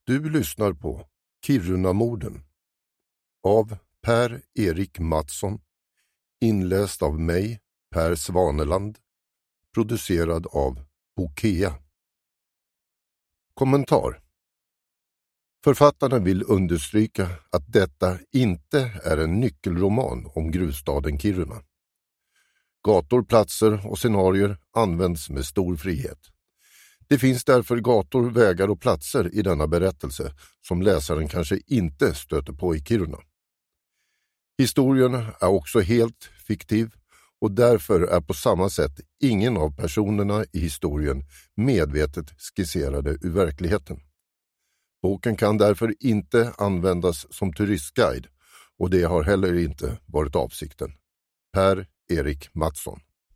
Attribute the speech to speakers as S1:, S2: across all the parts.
S1: Du lyssnar på Kirunamorden av Per-Erik Mattsson, inläst av mig, Per Svaneland, producerad av Bokea. Kommentar. Författarna vill understryka att detta inte är en nyckelroman om gruvstaden Kiruna. Gator, platser och scenarier används med stor frihet. Det finns därför gator, vägar och platser i denna berättelse som läsaren kanske inte stöter på i Kiruna. Historien är också helt fiktiv och därför är på samma sätt ingen av personerna i historien medvetet skisserade ur verkligheten. Boken kan därför inte användas som turistguide och det har heller inte varit avsikten. Per-Erik Mattsson.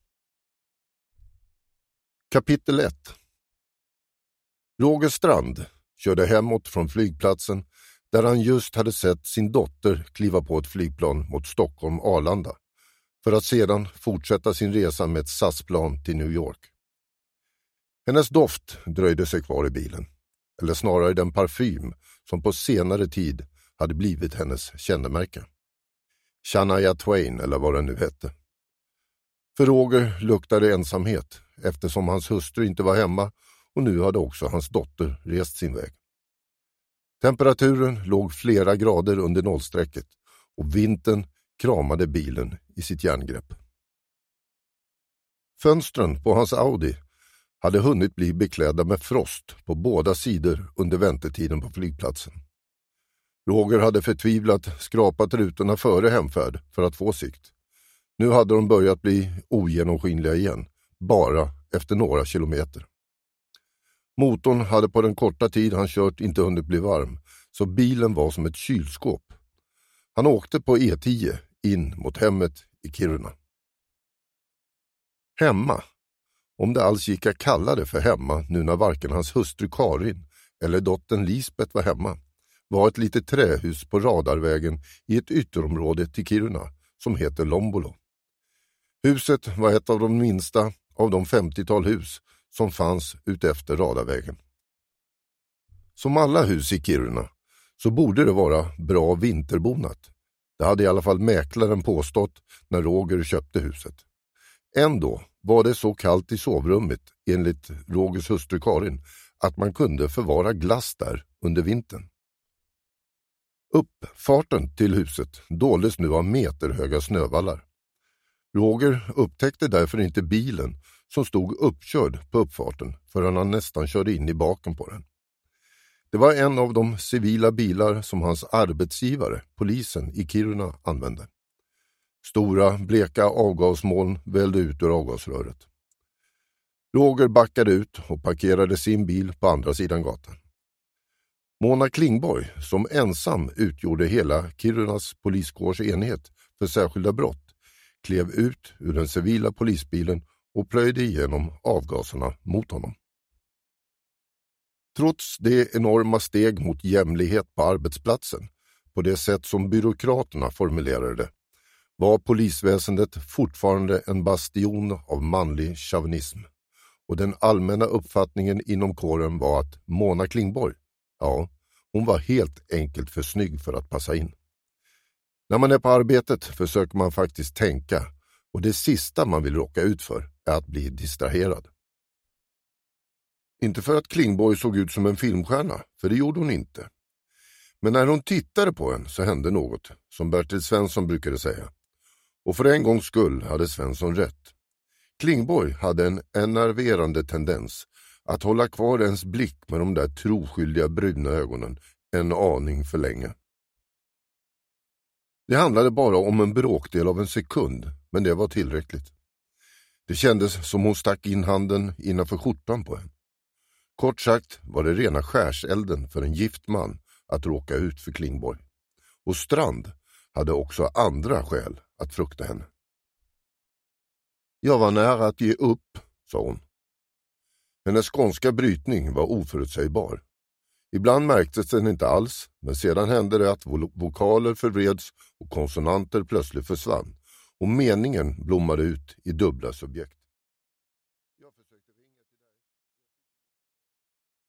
S1: Kapitel 1. Roger Strand körde hemåt från flygplatsen där han just hade sett sin dotter kliva på ett flygplan mot Stockholm Arlanda för att sedan fortsätta sin resa med ett SAS-plan till New York. Hennes doft dröjde sig kvar i bilen, eller snarare den parfym som på senare tid hade blivit hennes kännemärke. Shania Twain eller vad den nu hette. För Roger luktade ensamhet eftersom hans hustru inte var hemma och nu hade också hans dotter rest sin väg. Temperaturen låg flera grader under nollstrecket och vintern kramade bilen i sitt järngrepp. Fönstren på hans Audi hade hunnit bli beklädda med frost på båda sidor under väntetiden på flygplatsen. Roger hade förtvivlat skrapat rutorna före hemfärd för att få sikt. Nu hade de börjat bli ogenomskinliga igen, bara efter några kilometer. Motorn hade på den korta tid han kört inte hunnit bli varm, så bilen var som ett kylskåp. Han åkte på E10 in mot hemmet i Kiruna. Hemma, om det alls gick att kalla det för hemma nu när varken hans hustru Karin eller dottern Lisbeth var hemma, var ett litet trähus på Radarvägen i ett ytterområde till Kiruna som heter Lombolo. Huset var ett av de minsta av de 50-tal hus som fanns utefter Radarvägen. Som alla hus i Kiruna så borde det vara bra vinterbonat. Det hade i alla fall mäklaren påstått när Roger köpte huset. Ändå var det så kallt i sovrummet enligt Rogers hustru Karin att man kunde förvara glass där under vintern. Uppfarten till huset doldes nu av meterhöga snövallar. Roger upptäckte därför inte bilen som stod uppkörd på uppfarten förrän han nästan körde in i baken på den. Det var en av de civila bilar som hans arbetsgivare, polisen i Kiruna, använde. Stora, bleka avgasmoln vällde ut ur avgasröret. Roger backade ut och parkerade sin bil på andra sidan gatan. Mona Klingborg, som ensam utgjorde hela Kirunas poliskårs enhet för särskilda brott, klev ut ur den civila polisbilen och plöjde igenom avgaserna mot honom. Trots det enorma steg mot jämlikhet på arbetsplatsen, på det sätt som byråkraterna formulerade det, var polisväsendet fortfarande en bastion av manlig chauvinism. Och den allmänna uppfattningen inom kåren var att Mona Klingborg, ja, hon var helt enkelt för snygg för att passa in. När man är på arbetet försöker man faktiskt tänka, och det sista man vill råka ut för är att bli distraherad. Inte för att Klingborg såg ut som en filmstjärna, för det gjorde hon inte. Men när hon tittade på en så hände något, som Bertil Svensson brukade säga. Och för en gångs skull hade Svensson rätt. Klingborg hade en enerverande tendens att hålla kvar ens blick med de där troskyldiga bruna ögonen en aning för länge. Det handlade bara om en bråkdel av en sekund, men det var tillräckligt. Det kändes som hon stack in handen innanför skjortan på en. Kort sagt var det rena skärselden för en gift man att råka ut för Klingborg. Och Strand hade också andra skäl att frukta henne. Jag var nära att ge upp, sa hon. Hennes skånska brytning var oförutsägbar. Ibland märktes den inte alls, men sedan hände det att vokaler förvreds och konsonanter plötsligt försvann och meningen blommade ut i dubbla subjekt.